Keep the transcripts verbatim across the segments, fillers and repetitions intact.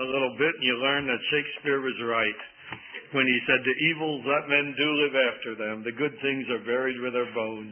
a little bit, and you learn that Shakespeare was right when he said, the evils that men do live after them, the good things are buried with their bones.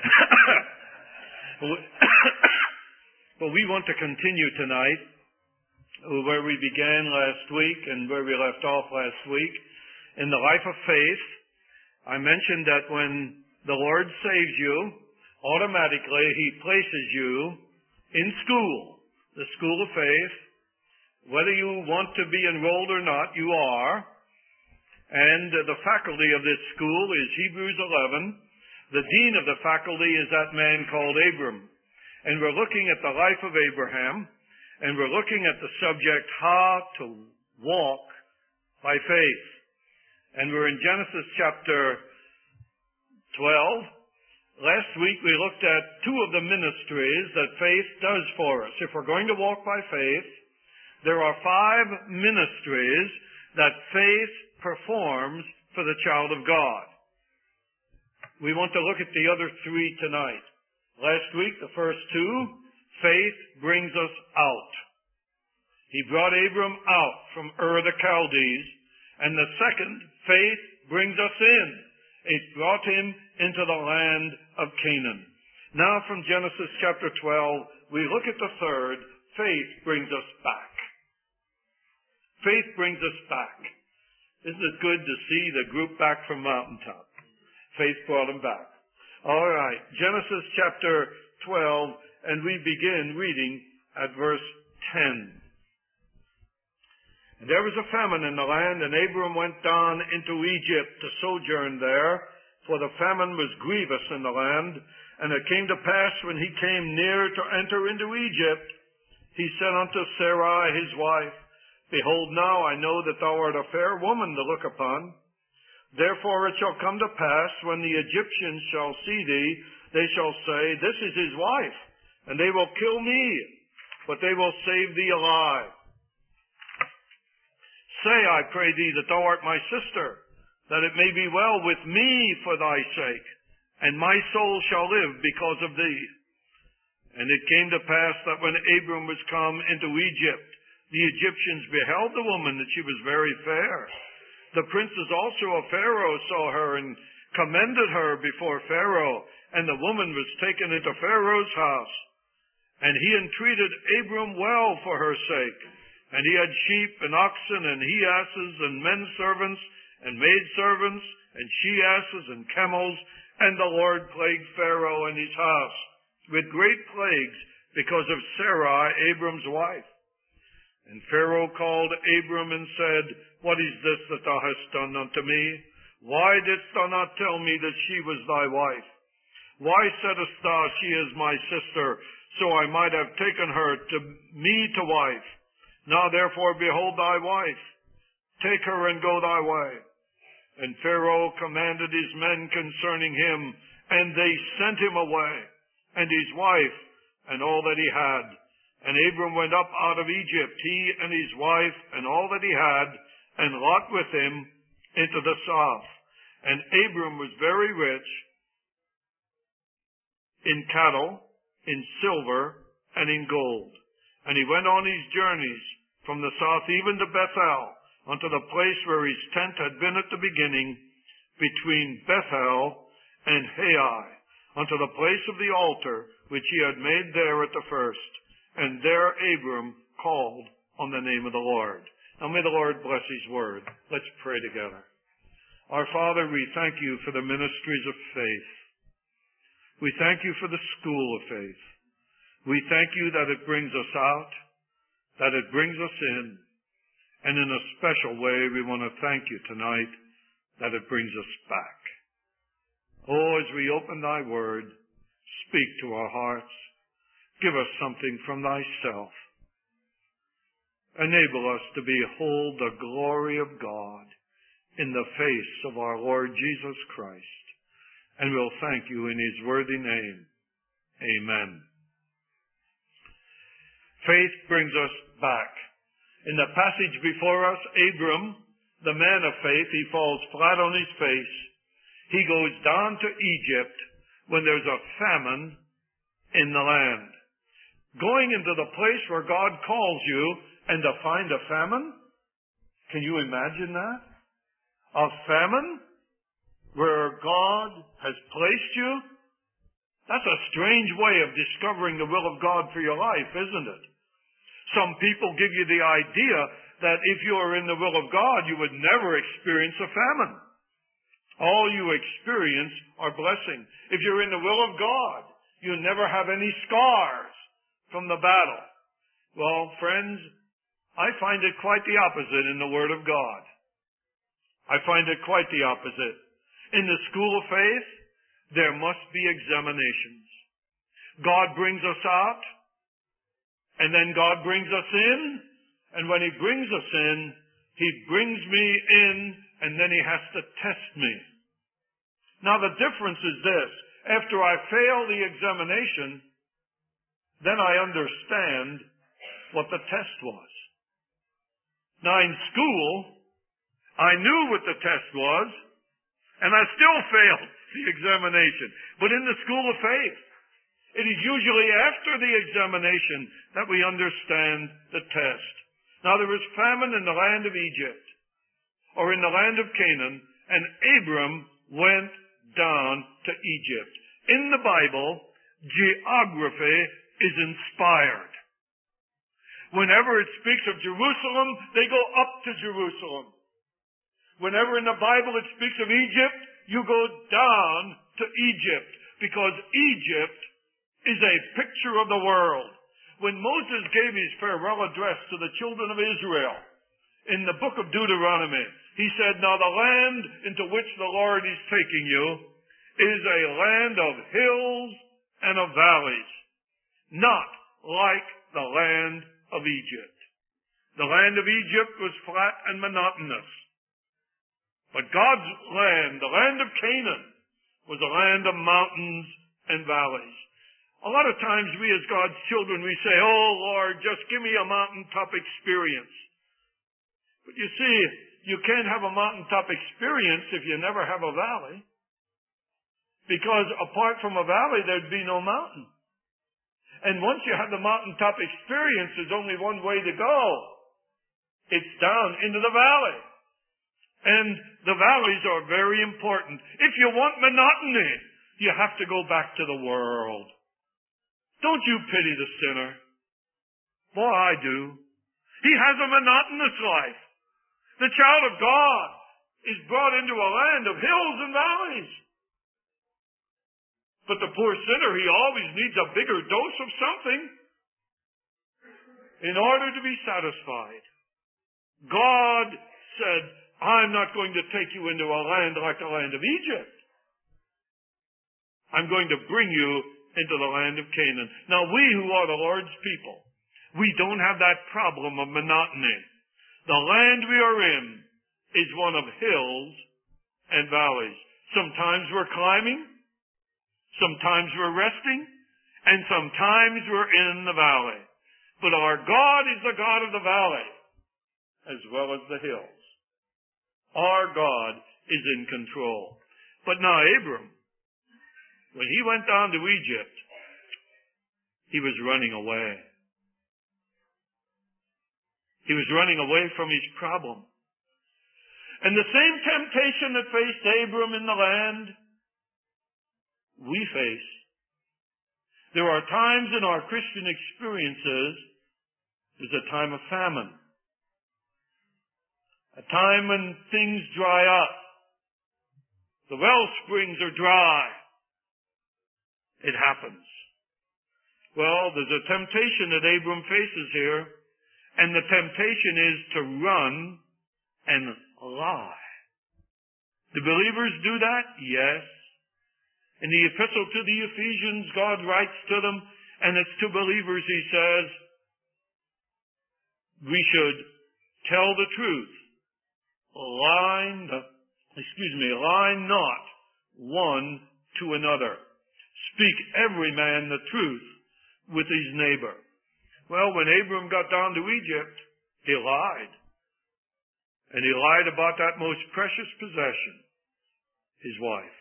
But we want to continue tonight where we began last week and where we left off last week. In the life of faith, I mentioned that when the Lord saves you, automatically He places you in school, the school of faith. Whether you want to be enrolled or not, you are. And the faculty of this school is Hebrews eleven. The dean of the faculty is that man called Abram. And we're looking at the life of Abraham, and we're looking at the subject, how to walk by faith. And we're in Genesis chapter twelve. Last week we looked at two of the ministries that faith does for us. If we're going to walk by faith, there are five ministries that faith performs for the child of God. We want to look at the other three tonight. Last week, the first two, faith brings us out. He brought Abram out from Ur the Chaldees. And the second, faith brings us in. It brought him into the land of Canaan. Now from Genesis chapter twelve, we look at the third, faith brings us back. Faith brings us back. Isn't it good to see the group back from Mountaintop? Faith brought them back. All right, Genesis chapter twelve, and we begin reading at verse ten. And there was a famine in the land, and Abram went down into Egypt to sojourn there, for the famine was grievous in the land. And it came to pass, when he came near to enter into Egypt, he said unto Sarai his wife, Behold, now I know that thou art a fair woman to look upon. Therefore it shall come to pass, when the Egyptians shall see thee, they shall say, This is his wife, and they will kill me, but they will save thee alive. Say, I pray thee, that thou art my sister, that it may be well with me for thy sake, and my soul shall live because of thee. And it came to pass that when Abram was come into Egypt, the Egyptians beheld the woman, that she was very fair. The princes also of Pharaoh saw her, and commended her before Pharaoh, and the woman was taken into Pharaoh's house. And he entreated Abram well for her sake. And he had sheep and oxen and he-asses and men servants and maid servants and she-asses and camels. And the Lord plagued Pharaoh and his house with great plagues because of Sarai, Abram's wife. And Pharaoh called Abram and said, What is this that thou hast done unto me? Why didst thou not tell me that she was thy wife? Why saidst thou, She is my sister, so I might have taken her to me to wife? Now therefore behold thy wife. Take her and go thy way. And Pharaoh commanded his men concerning him, and they sent him away, and his wife, and all that he had. And Abram went up out of Egypt, he and his wife, and all that he had, and Lot with him, into the south. And Abram was very rich in cattle, in silver, and in gold. And he went on his journeys from the south even to Bethel, unto the place where his tent had been at the beginning, between Bethel and Hai, unto the place of the altar which he had made there at the first. And there Abram called on the name of the Lord. Now may the Lord bless his word. Let's pray together. Our Father, we thank you for the ministries of faith. We thank you for the school of faith. We thank you that it brings us out, that it brings us in, and in a special way we want to thank you tonight that it brings us back. Oh, as we open thy word, speak to our hearts. Give us something from thyself. Enable us to behold the glory of God in the face of our Lord Jesus Christ. And we'll thank you in his worthy name. Amen. Faith brings us back. In the passage before us, Abram, the man of faith, he falls flat on his face. He goes down to Egypt when there's a famine in the land. Going into the place where God calls you and to find a famine? Can you imagine that? A famine where God has placed you? That's a strange way of discovering the will of God for your life, isn't it? Some people give you the idea that if you are in the will of God, you would never experience a famine. All you experience are blessings. If you're in the will of God, you never have any scars from the battle. Well, friends, I find it quite the opposite in the Word of God. I find it quite the opposite. In the school of faith, there must be examinations. God brings us out, and then God brings us in, and when He brings us in, He brings me in, and then He has to test me. Now the difference is this. After I fail the examination, then I understand what the test was. Now in school, I knew what the test was, and I still failed the examination. But in the school of faith, it is usually after the examination that we understand the test. Now there was famine in the land of Egypt, or in the land of Canaan, and Abram went down to Egypt. In the Bible, geography is inspired. Whenever it speaks of Jerusalem, they go up to Jerusalem. Whenever in the Bible it speaks of Egypt, you go down to Egypt, because Egypt is a picture of the world. When Moses gave his farewell address to the children of Israel in the book of Deuteronomy, he said, "Now the land into which the Lord is taking you is a land of hills and of valleys, not like the land of Egypt." The land of Egypt was flat and monotonous. But God's land, the land of Canaan, was a land of mountains and valleys. A lot of times we as God's children, we say, "Oh Lord, just give me a mountaintop experience." But you see, you can't have a mountaintop experience if you never have a valley. Because apart from a valley, there'd be no mountain. And once you have the mountaintop experience, there's only one way to go. It's down into the valley. And the valleys are very important. If you want monotony, you have to go back to the world. Don't you pity the sinner? Boy, I do. He has a monotonous life. The child of God is brought into a land of hills and valleys. But the poor sinner, he always needs a bigger dose of something in order to be satisfied. God said, "I'm not going to take you into a land like the land of Egypt. I'm going to bring you into the land of Canaan." Now we who are the Lord's people, we don't have that problem of monotony. The land we are in is one of hills and valleys. Sometimes we're climbing, sometimes we're resting, and sometimes we're in the valley. But our God is the God of the valley as well as the hills. Our God is in control. But now Abram, when he went down to Egypt, he was running away. He was running away from his problem. And the same temptation that faced Abram in the land, we face. There are times in our Christian experiences, there's a time of famine. A time when things dry up. The well springs are dry. It happens. Well, there's a temptation that Abram faces here, and the temptation is to run and lie. Do believers do that? Yes. In the epistle to the Ephesians, God writes to them, and it's to believers, He says, we should tell the truth. Lie, excuse me, lie not one to another. Speak every man the truth with his neighbor. Well, when Abram got down to Egypt, he lied. And he lied about that most precious possession, his wife.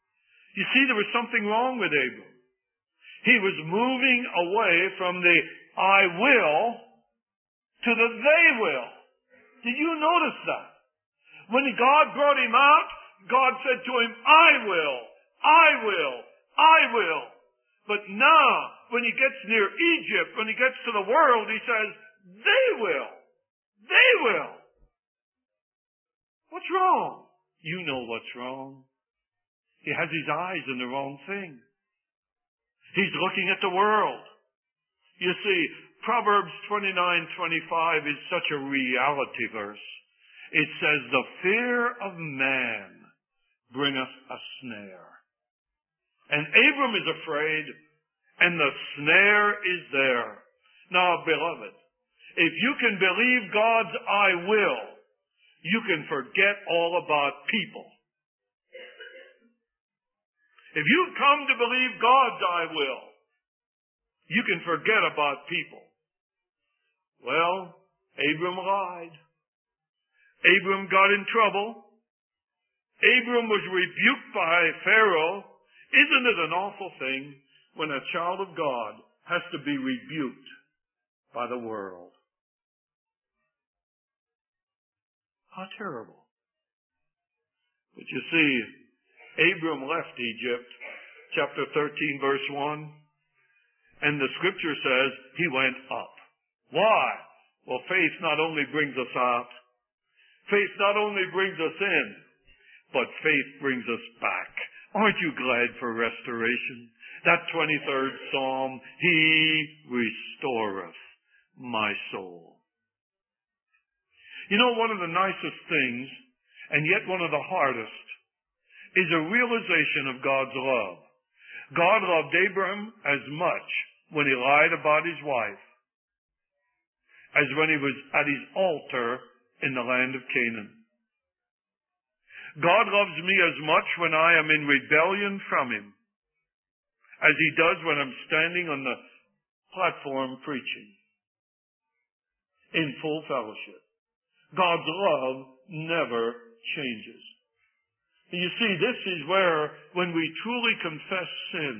You see, there was something wrong with Abram. He was moving away from the I will to the they will. Did you notice that? When God brought him out, God said to him, I will, I will, I will. But now, when he gets near Egypt, when he gets to the world, he says, they will. They will. What's wrong? You know what's wrong. He has his eyes on the wrong thing. He's looking at the world. You see, Proverbs twenty-nine twenty-five is such a reality verse. It says, the fear of man bringeth a snare. And Abram is afraid, and the snare is there. Now, beloved, if you can believe God's I will, you can forget all about people. If you come to believe God's I will, you can forget about people. Well, Abram lied. Abram got in trouble. Abram was rebuked by Pharaoh. Isn't it an awful thing when a child of God has to be rebuked by the world? How terrible. But you see, Abram left Egypt, chapter thirteen, verse one, and the scripture says he went up. Why? Well, faith not only brings us out, faith not only brings us in, but faith brings us back. Aren't you glad for restoration? That twenty-third Psalm, He restoreth my soul. You know, one of the nicest things, and yet one of the hardest, is a realization of God's love. God loved Abram as much when he lied about his wife as when he was at his altar in the land of Canaan. God loves me as much when I am in rebellion from him as he does when I'm standing on the platform preaching in full fellowship. God's love never changes. You see, this is where, when we truly confess sin,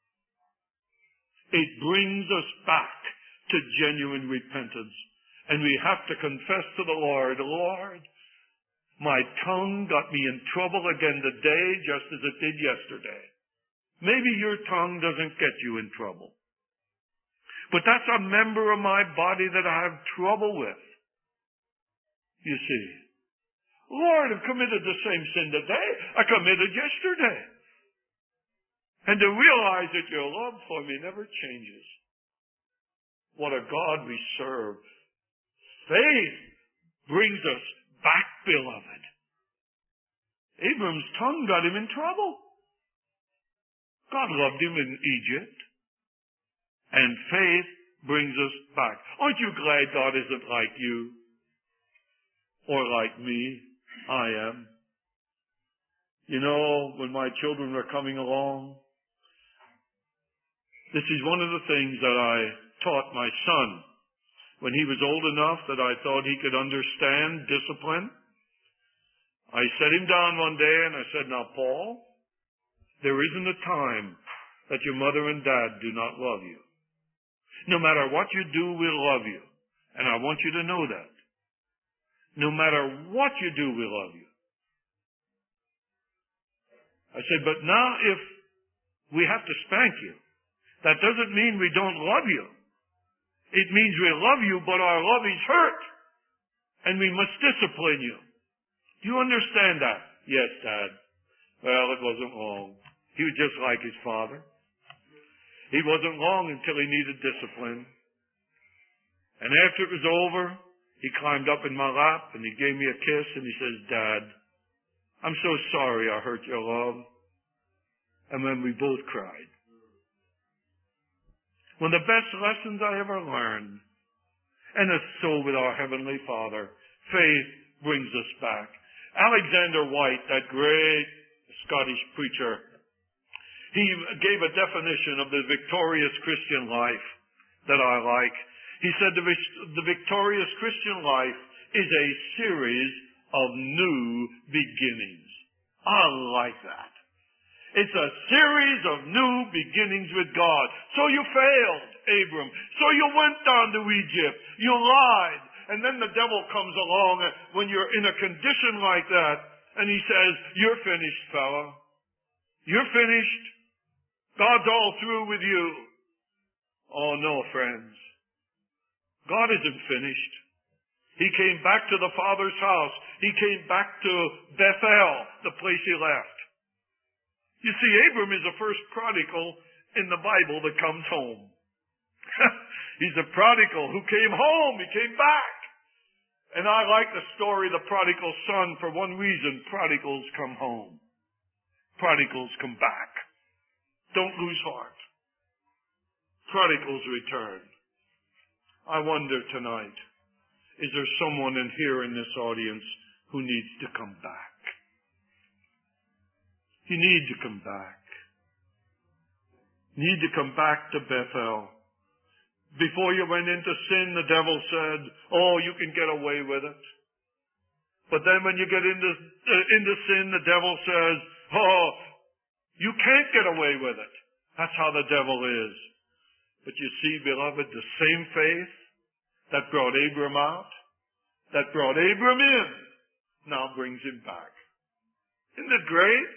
it brings us back to genuine repentance. And we have to confess to the Lord, Lord, my tongue got me in trouble again today just as it did yesterday. Maybe your tongue doesn't get you in trouble. But that's a member of my body that I have trouble with. You see, Lord, I've committed the same sin today I committed yesterday. And to realize that your love for me never changes. What a God we serve. Faith brings us back, beloved. Abram's tongue got him in trouble. God loved him in Egypt. And faith brings us back. Aren't you glad God isn't like you? Or like me? I am. You know, when my children were coming along, this is one of the things that I taught my son. When he was old enough that I thought he could understand discipline, I set him down one day and I said, now, Paul, there isn't a time that your mother and dad do not love you. No matter what you do, we'll love you. And I want you to know that. No matter what you do, we love you. I said, but now if we have to spank you, that doesn't mean we don't love you. It means we love you, but our love is hurt. And we must discipline you. Do you understand that? Yes, Dad. Well, it wasn't long. He was just like his father. He wasn't long until he needed discipline. And after it was over, he climbed up in my lap and he gave me a kiss and he says, Dad, I'm so sorry I hurt your love. And then we both cried. One of the best lessons I ever learned. And it's so with our Heavenly Father. Faith brings us back. Alexander White, that great Scottish preacher, he gave a definition of the victorious Christian life that I like. He said the, the victorious Christian life is a series of new beginnings. I like that. It's a series of new beginnings with God. So you failed, Abram. So you went down to Egypt. You lied. And then the devil comes along when you're in a condition like that, and he says, you're finished, fella. You're finished. God's all through with you. Oh, no, friends. God isn't finished. He came back to the Father's house. He came back to Bethel, the place he left. You see, Abram is the first prodigal in the Bible that comes home. He's a prodigal who came home. He came back. And I like the story of the prodigal son for one reason. Prodigals come home. Prodigals come back. Don't lose heart. Prodigals return. I wonder tonight, is there someone in here in this audience who needs to come back? You need to come back. You need to come back to Bethel. Before you went into sin, the devil said, oh, you can get away with it. But then when you get into, uh, into sin, the devil says, oh, you can't get away with it. That's how the devil is. But you see, beloved, the same faith that brought Abram out, that brought Abram in, now brings him back. Isn't it great?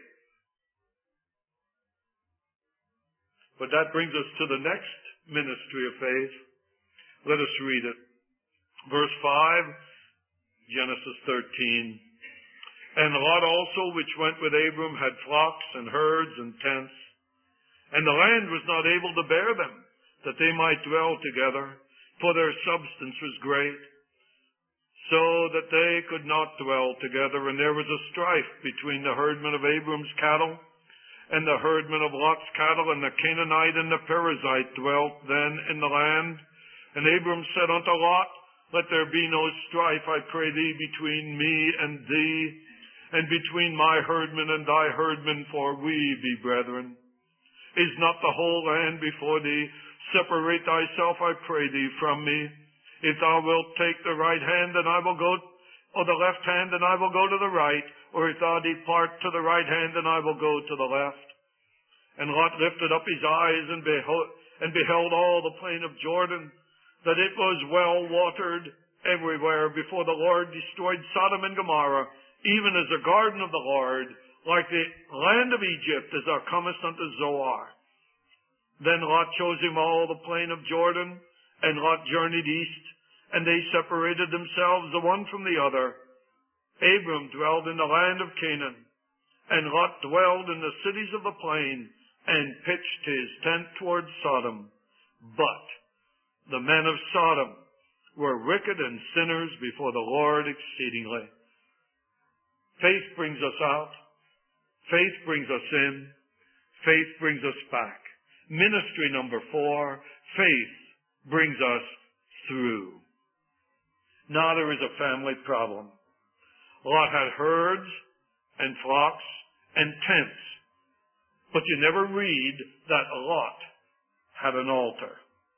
But that brings us to the next ministry of faith. Let us read it. Verse five, Genesis thirteen. And Lot also, which went with Abram, had flocks and herds and tents. And the land was not able to bear them, that they might dwell together, for their substance was great, so that they could not dwell together. And there was a strife between the herdmen of Abram's cattle and the herdmen of Lot's cattle, and the Canaanite and the Perizzite dwelt then in the land. And Abram said unto Lot, let there be no strife, I pray thee, between me and thee, and between my herdmen and thy herdmen, for we be brethren. Is not the whole land before thee? Separate thyself, I pray thee, from me. If thou wilt take the right hand, then I will go, or the left hand, then I will go to the right. Or if thou depart to the right hand, then I will go to the left. And Lot lifted up his eyes and beheld, and beheld all the plain of Jordan, that it was well watered everywhere before the Lord destroyed Sodom and Gomorrah, even as the garden of the Lord, like the land of Egypt, as thou comest unto Zoar. Then Lot chose him all the plain of Jordan, and Lot journeyed east, and they separated themselves the one from the other. Abram dwelled in the land of Canaan, and Lot dwelled in the cities of the plain, and pitched his tent toward Sodom. But the men of Sodom were wicked and sinners before the Lord exceedingly. Faith brings us out. Faith brings us in. Faith brings us back. Ministry number four, faith brings us through. Now there is a family problem. Lot had herds and flocks and tents, but you never read that Lot had an altar.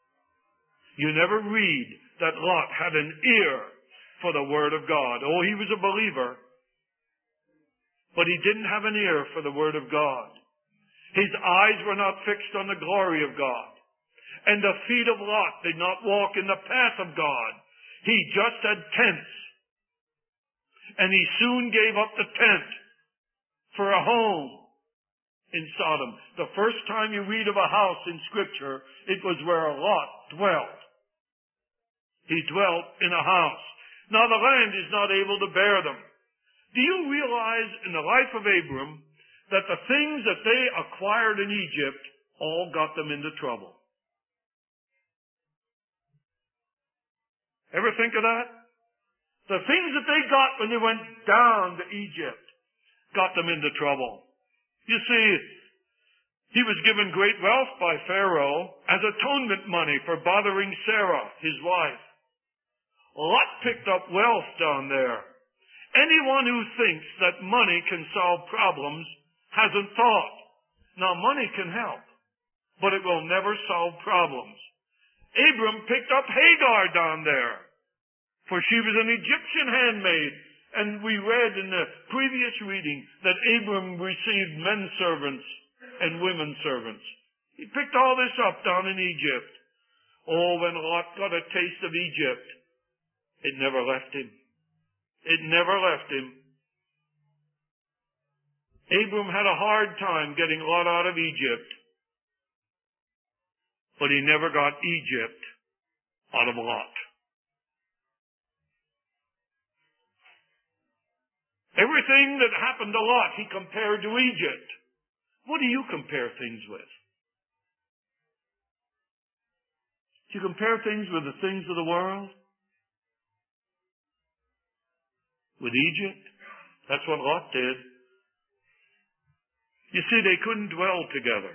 You never read that Lot had an ear for the Word of God. Oh, he was a believer, but he didn't have an ear for the Word of God. His eyes were not fixed on the glory of God. And the feet of Lot did not walk in the path of God. He just had tents. And he soon gave up the tent for a home in Sodom. The first time you read of a house in Scripture, it was where Lot dwelt. He dwelt in a house. Now the land is not able to bear them. Do you realize in the life of Abram that the things that they acquired in Egypt all got them into trouble? Ever think of that? The things that they got when they went down to Egypt got them into trouble. You see, he was given great wealth by Pharaoh as atonement money for bothering Sarah, his wife. Lot picked up wealth down there. Anyone who thinks that money can solve problems hasn't thought. Now, money can help, but it will never solve problems. Abram picked up Hagar down there, for she was an Egyptian handmaid. And we read in the previous reading that Abram received men servants and women servants. He picked all this up down in Egypt. Oh, when Lot got a taste of Egypt, it never left him. It never left him. Abram had a hard time getting Lot out of Egypt, but he never got Egypt out of Lot. Everything that happened to Lot, he compared to Egypt. What do you compare things with? Do you compare things with the things of the world? With Egypt? That's what Lot did. You see, they couldn't dwell together.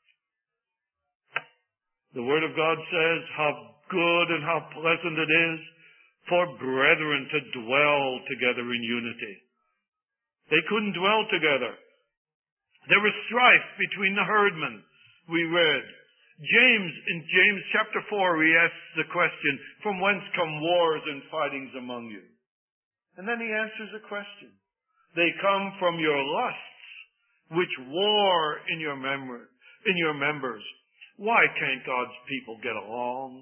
The Word of God says how good and how pleasant it is for brethren to dwell together in unity. They couldn't dwell together. There was strife between the herdmen, we read. James, in James chapter four, he asks the question, from whence come wars and fightings among you? And then he answers the question. They come from your lusts, which war in your member, in your members. Why can't God's people get along?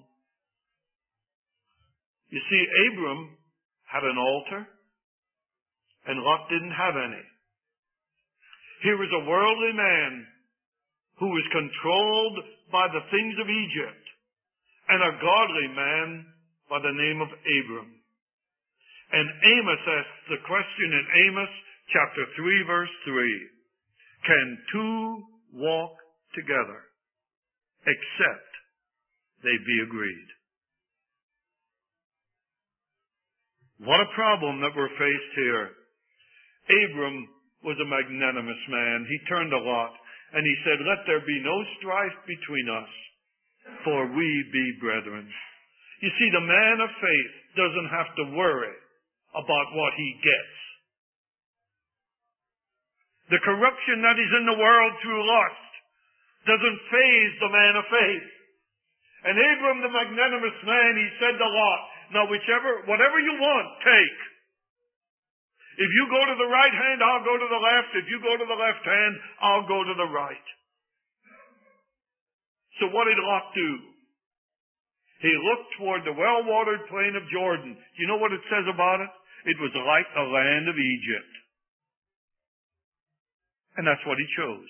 You see, Abram had an altar, and Lot didn't have any. Here was a worldly man who was controlled by the things of Egypt, and a godly man by the name of Abram. And Amos asks the question in Amos chapter three, verse three. Can two walk together except they be agreed? What a problem that we're faced here. Abram was a magnanimous man. He turned to Lot and he said, let there be no strife between us, for we be brethren. You see, the man of faith doesn't have to worry about what he gets. The corruption that is in the world through lust doesn't faze the man of faith. And Abram, the magnanimous man, he said to Lot, now whichever, whatever you want, take. If you go to the right hand, I'll go to the left. If you go to the left hand, I'll go to the right. So what did Lot do? He looked toward the well-watered plain of Jordan. Do you know what it says about it? It was like the land of Egypt. And that's what he chose.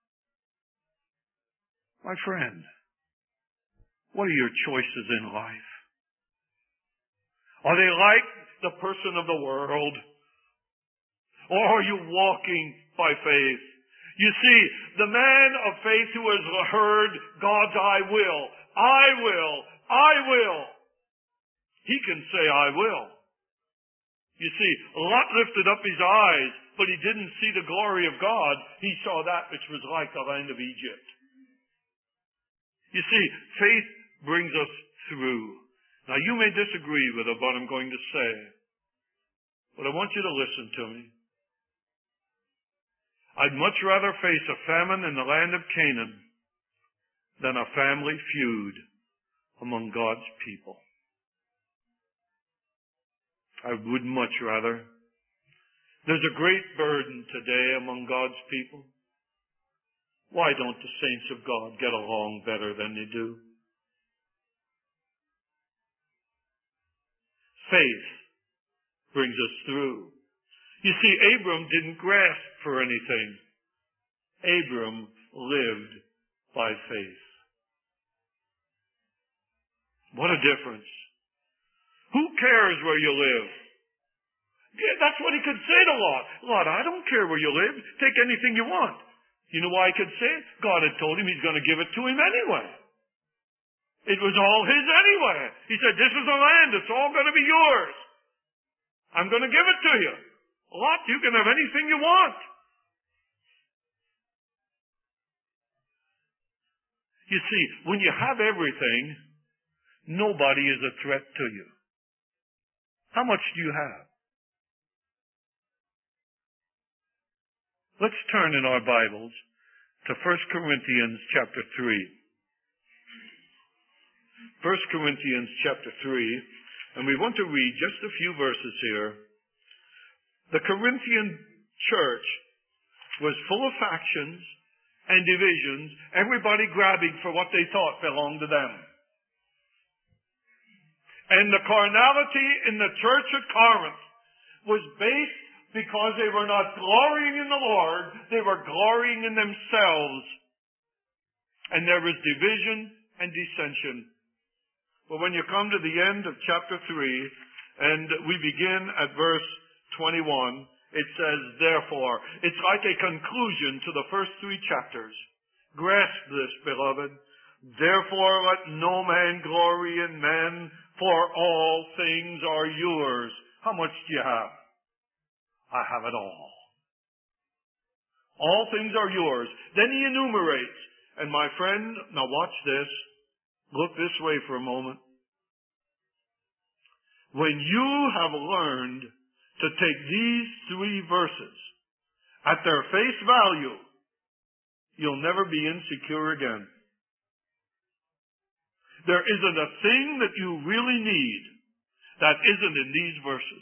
My friend, what are your choices in life? Are they like the person of the world? Or are you walking by faith? You see, the man of faith who has heard God's I will, I will, I will, he can say I will. You see, Lot lifted up his eyes, but he didn't see the glory of God. He saw that which was like the land of Egypt. You see, faith brings us through. Now, you may disagree with what I'm going to say, but I want you to listen to me. I'd much rather face a famine in the land of Canaan than a family feud among God's people. I would much rather. There's a great burden today among God's people. Why don't the saints of God get along better than they do? Faith brings us through. You see, Abram didn't grasp for anything. Abram lived by faith. What a difference. Who cares where you live? Yeah, that's what he could say to Lot. Lot, I don't care where you live. Take anything you want. You know why he could say it? God had told him he's going to give it to him anyway. It was all his anyway. He said, this is the land. It's all going to be yours. I'm going to give it to you. Lot, you can have anything you want. You see, when you have everything, nobody is a threat to you. How much do you have? Let's turn in our Bibles to First Corinthians chapter three. First Corinthians chapter three, and we want to read just a few verses here. The Corinthian church was full of factions and divisions, everybody grabbing for what they thought belonged to them. And the carnality in the church at Corinth was based because they were not glorying in the Lord, they were glorying in themselves. And there was division and dissension. But when you come to the end of chapter three, and we begin at verse twenty-one, it says, therefore, it's like a conclusion to the first three chapters. Grasp this, beloved. Therefore let no man glory in men, for all things are yours. How much do you have? I have it all. All things are yours. Then he enumerates. And my friend, now watch this. Look this way for a moment. When you have learned to take these three verses at their face value, you'll never be insecure again. There isn't a thing that you really need that isn't in these verses.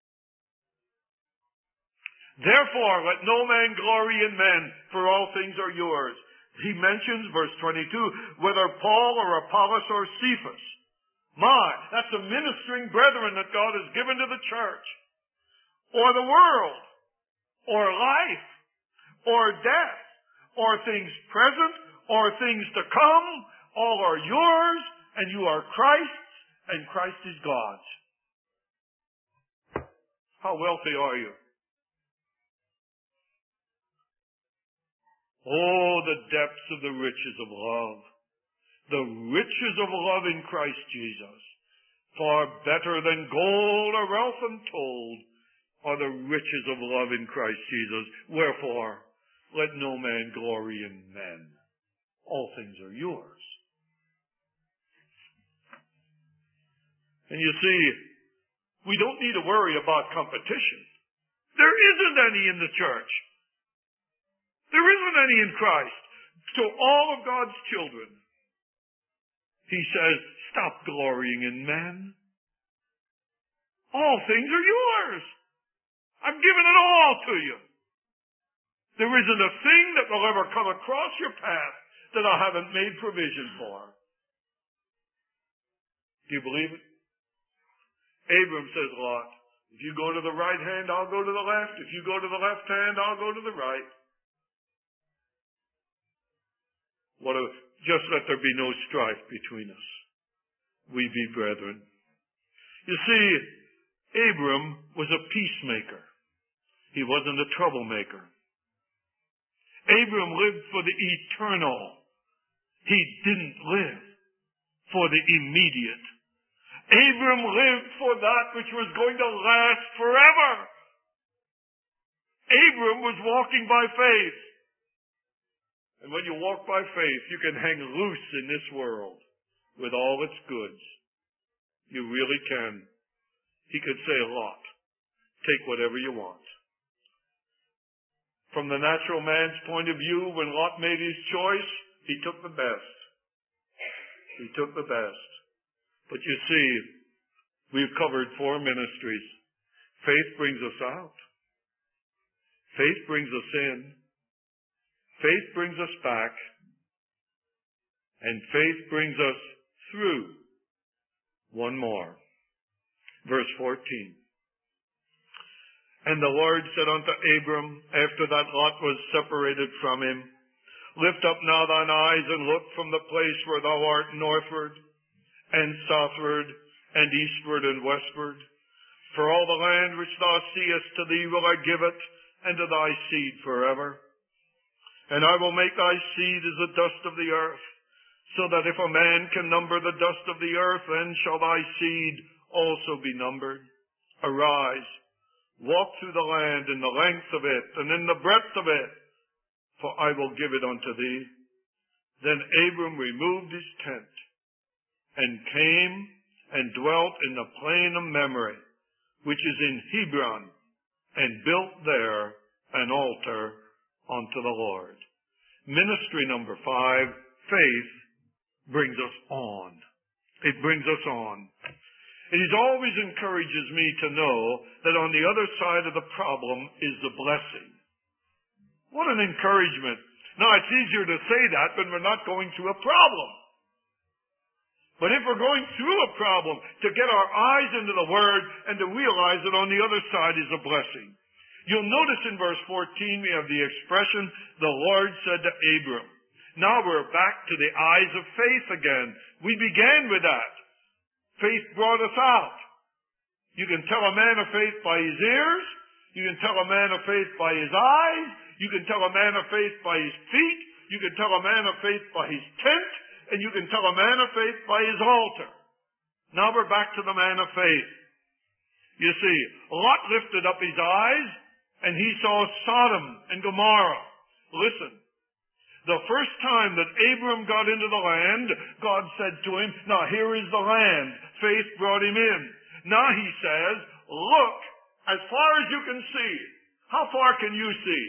Therefore, let no man glory in men, for all things are yours. He mentions, verse twenty-two, whether Paul or Apollos or Cephas. My, that's the ministering brethren that God has given to the church. Or the world. Or life. Or death. Or things present. Or things to come. All are yours, and you are Christ's, and Christ is God's. How wealthy are you? Oh, the depths of the riches of love. The riches of love in Christ Jesus. Far better than gold or wealth untold are the riches of love in Christ Jesus. Wherefore, let no man glory in men. All things are yours. And you see, we don't need to worry about competition. There isn't any in the church. There isn't any in Christ. To all of God's children, he says, stop glorying in men. All things are yours. I've given it all to you. There isn't a thing that will ever come across your path that I haven't made provision for. Do you believe it? Abram says, Lot, if you go to the right hand, I'll go to the left. If you go to the left hand, I'll go to the right. What a, just let there be no strife between us. We be brethren. You see, Abram was a peacemaker. He wasn't a troublemaker. Abram lived for the eternal. He didn't live for the immediate. Abram lived for that which was going to last forever. Abram was walking by faith. And when you walk by faith, you can hang loose in this world with all its goods. You really can. He could say, Lot, take whatever you want. From the natural man's point of view, when Lot made his choice, he took the best. He took the best. But you see, we've covered four ministries. Faith brings us out. Faith brings us in. Faith brings us back. And faith brings us through. One more. Verse fourteen. And the Lord said unto Abram, after that Lot was separated from him, lift up now thine eyes and look from the place where thou art northward, and southward, and eastward, and westward. For all the land which thou seest, to thee will I give it, and to thy seed forever. And I will make thy seed as the dust of the earth, so that if a man can number the dust of the earth, then shall thy seed also be numbered. Arise, walk through the land in the length of it, and in the breadth of it, for I will give it unto thee. Then Abram removed his tent, and came and dwelt in the plain of Mamre, which is in Hebron, and built there an altar unto the Lord. Ministry number five, faith brings us on. It brings us on. It is always encourages me to know that on the other side of the problem is the blessing. What an encouragement Now, it's easier to say that when we're not going through a problem. But if we're going through a problem, to get our eyes into the Word and to realize that on the other side is a blessing. You'll notice in verse fourteen we have the expression, the Lord said to Abram. Now we're back to the eyes of faith again. We began with that. Faith brought us out. You can tell a man of faith by his ears. You can tell a man of faith by his eyes. You can tell a man of faith by his feet. You can tell a man of faith by his tent. And you can tell a man of faith by his altar. Now we're back to the man of faith. You see, Lot lifted up his eyes and he saw Sodom and Gomorrah. Listen, the first time that Abram got into the land, God said to him, now here is the land. Faith brought him in. Now he says, look, as far as you can see. How far can you see?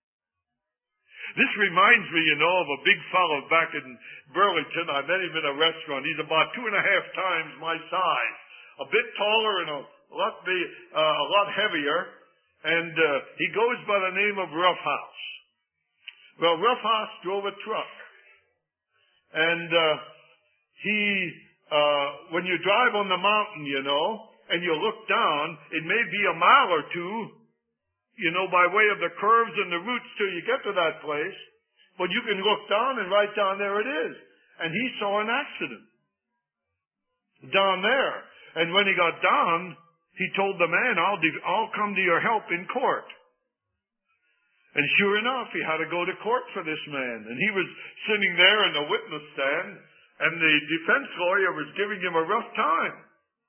This reminds me, you know, of a big fellow back in Burlington. I met him in a restaurant. He's about two and a half times my size. A bit taller and a lot, be, uh, a lot heavier. And uh, he goes by the name of Roughhouse. Well, Roughhouse drove a truck. And uh, he, uh, when you drive on the mountain, you know, and you look down, it may be a mile or two, you know, by way of the curves and the roots till you get to that place. But you can look down and right down there it is. And he saw an accident down there. And when he got down, he told the man, I'll, I'll come to your help in court. And sure enough, he had to go to court for this man. And he was sitting there in the witness stand, and the defense lawyer was giving him a rough time.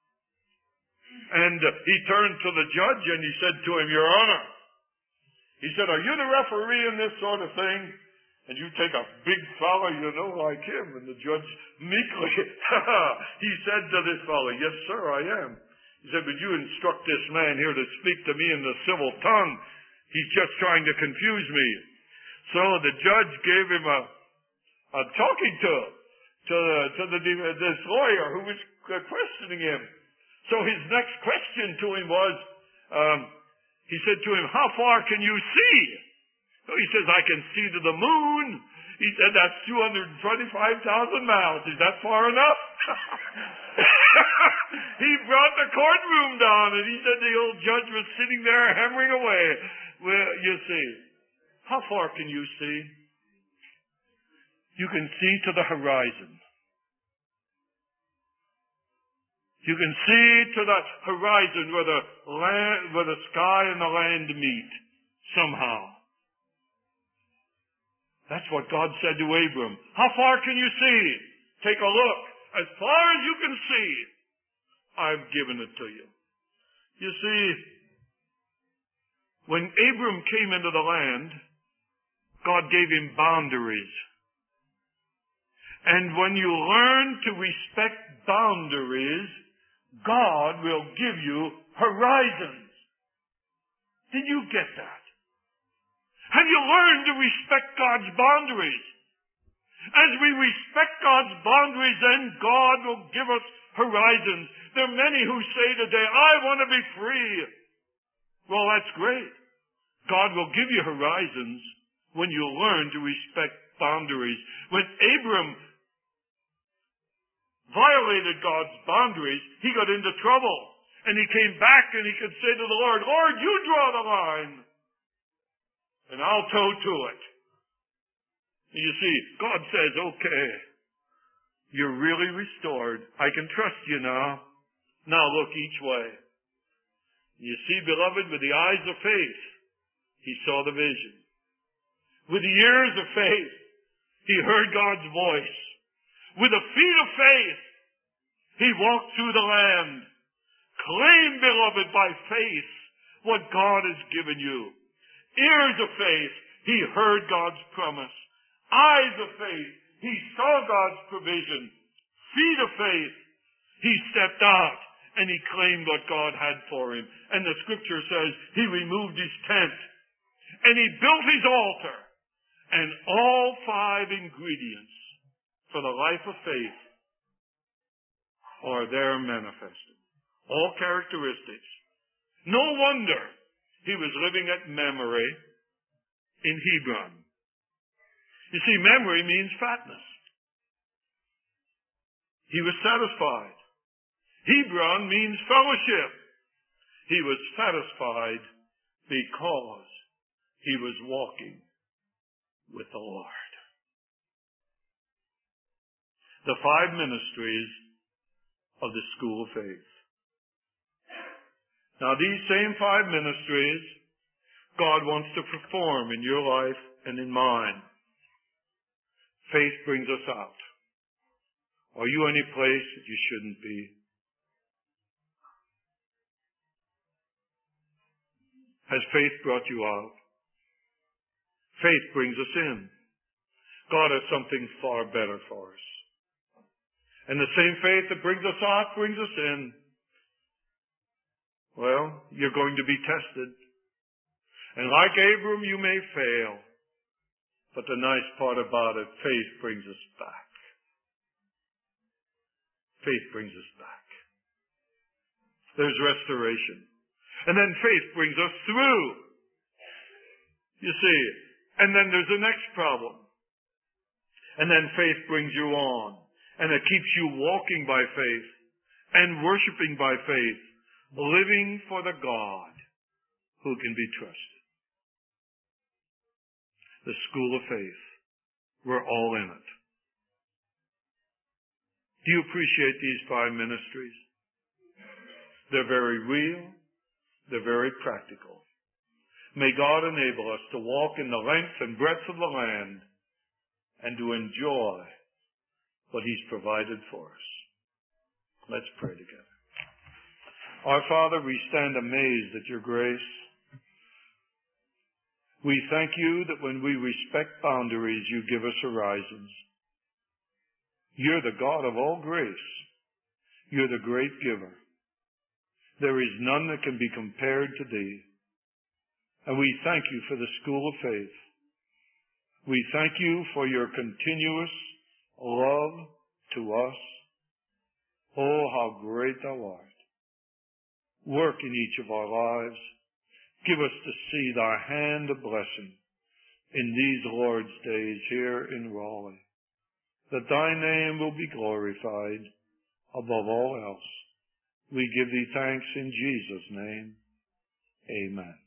And uh, he turned to the judge and he said to him, Your Honor, he said, are you the referee in this sort of thing? And you take a big fellow, you know, like him. And the judge meekly, he said to this fellow, yes, sir, I am. He said, but you instruct this man here to speak to me in the civil tongue. He's just trying to confuse me. So the judge gave him a, a talking to, to, to the, this lawyer who was questioning him. So his next question to him was, um, he said to him, how far can you see? So he says, I can see to the moon. He said, that's two hundred twenty-five thousand miles. Is that far enough? He brought the courtroom down, and he said the old judge was sitting there hammering away. Well, you see, how far can you see? You can see to the horizon. You can see to the horizon where the land, where the sky and the land meet somehow. That's what God said to Abram. How far can you see? Take a look. As far as you can see, I've given it to you. You see, when Abram came into the land, God gave him boundaries. And when you learn to respect boundaries, God will give you horizons. Did you get that? Have you learned to respect God's boundaries? As we respect God's boundaries, then God will give us horizons. There are many who say today, I want to be free. Well, that's great. God will give you horizons when you learn to respect boundaries. When Abram violated God's boundaries, he got into trouble. And he came back and he could say to the Lord, Lord, you draw the line. And I'll toe to it. And you see, God says, okay, you're really restored. I can trust you now. Now look each way. You see, beloved, with the eyes of faith, he saw the vision. With the ears of faith, he heard God's voice. With the feet of faith, he walked through the land. Claim, beloved, by faith what God has given you. Ears of faith, he heard God's promise. Eyes of faith, he saw God's provision. Feet of faith, he stepped out and he claimed what God had for him. And the scripture says he removed his tent and he built his altar. And all five ingredients for the life of faith are there manifested. All characteristics. No wonder he was living at Mamre in Hebron. You see, memory means fatness. He was satisfied. Hebron means fellowship. He was satisfied because he was walking with the Lord. The five ministries of the School of Faith. Now, these same five ministries, God wants to perform in your life and in mine. Faith brings us out. Are you any place that you shouldn't be? Has faith brought you out? Faith brings us in. God has something far better for us. And the same faith that brings us out brings us in. Well, you're going to be tested. And like Abram, you may fail. But the nice part about it, faith brings us back. Faith brings us back. There's restoration. And then faith brings us through. You see, and then there's the next problem. And then faith brings you on. And it keeps you walking by faith and worshiping by faith, living for the God who can be trusted. The School of Faith. We're all in it. Do you appreciate these five ministries? They're very real. They're very practical. May God enable us to walk in the length and breadth of the land and to enjoy what He's provided for us. Let's pray together. Our Father, we stand amazed at your grace. We thank you that when we respect boundaries, you give us horizons. You're the God of all grace. You're the great giver. There is none that can be compared to thee. And we thank you for the School of Faith. We thank you for your continuous love to us. Oh, how great thou art. Work in each of our lives. Give us to see thy hand of blessing in these Lord's days here in Raleigh, that thy name will be glorified above all else. We give thee thanks in Jesus' name. Amen.